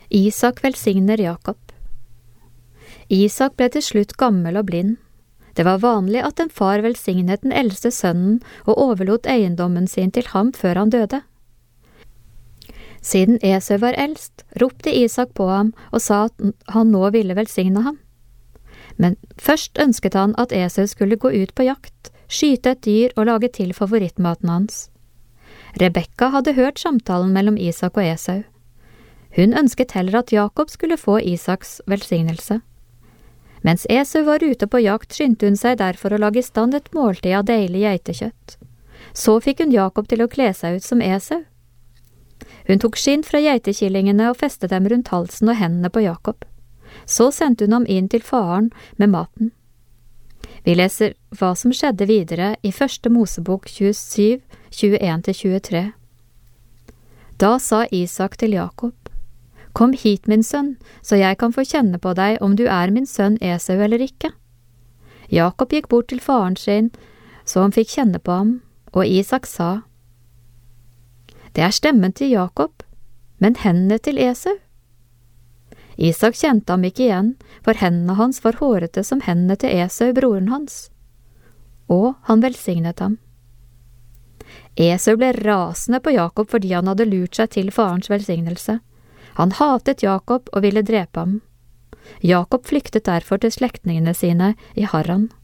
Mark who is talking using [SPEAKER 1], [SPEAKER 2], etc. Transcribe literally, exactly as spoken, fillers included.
[SPEAKER 1] Isak velsigner Jakob. Isak ble til slutt gammel og blind. Det var vanlig at en far velsignet den eldste sønnen og overlot eiendommen sin til ham før han døde. Siden Esau var eldst, ropte Isak på ham og sa at han nå ville velsigne ham. Men først ønsket han at Esau skulle gå ut på jakt, skyte et dyr og lage til favorittmaten hans. Rebekka hadde hørt samtalen mellom Isak og Esau. Hun ønsket heller at Jakob skulle få Isaks velsignelse. Mens Esau var ute på jakt, skyndte hun seg derfor å lage i stand et måltid av deilig geitekjøtt. Så fikk hun Jakob til å kle seg ut som Esau. Hun tok skinn fra geitekillingene og festet dem rundt halsen og hendene på Jakob. Så sendte hun ham inn til faren med maten. Vi leser hva som skjedde videre i første Mosebok tjuesju, tjueen til tjuetre. Da sa Isak til Jakob: «Kom hit, min sønn, så jeg kan få kjenne på deg om du er min sønn Esau eller ikke.» Jakob gikk bort til faren sin, så han fikk kjenne på ham, og Isak sa: «Det er stemmen til Jakob, men hendene til Esau.» Isak kjente ham ikke igjen, for hendene hans var hårete som hendene til Esau, broren hans. Og han velsignet ham. Esau ble rasende på Jakob fordi han hadde lurt seg til farens velsignelse. Han hatet Jakob og ville drepe ham. Jakob flyktet derfor til slektningene sine i Haran.